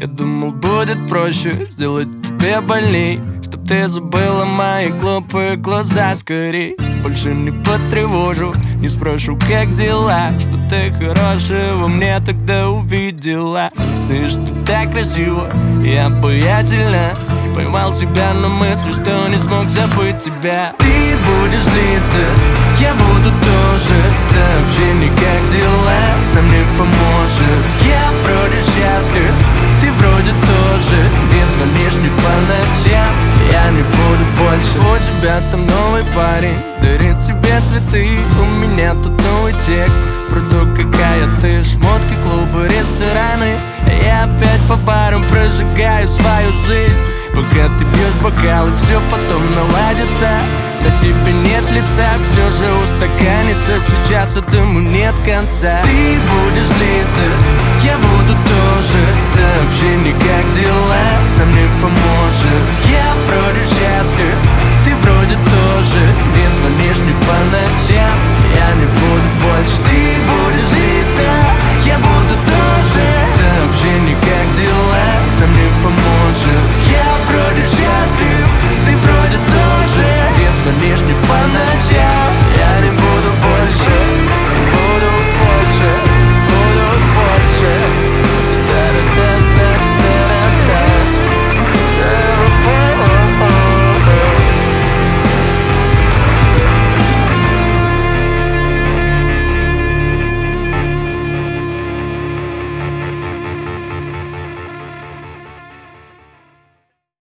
Я думал, будет проще сделать тебе больней, чтоб ты забыла мои глупые глаза скорей. Больше не потревожу, не спрошу, как дела, что ты хорошего мне тогда увидела. Знаешь, что так красиво и обаятельно. Поймал себя на мысли, что не смог забыть тебя. Ты будешь злиться, я буду тоже. Сообщение, как дела, нам не поможет. Я вроде счастлив, ты вроде тоже. Не звонишь мне по ночам, я не буду больше. У тебя там новый парень, дарит тебе цветы. У меня тут новый текст про то, какая ты. Шмотки, клубы, рестораны, а я опять по барам прожигаю свою жизнь. Пока ты бьешь бокалы, все потом наладится. На тебе нет лица, все же устаканится. Сейчас этому нет конца. Ты будешь злиться, я буду тоже.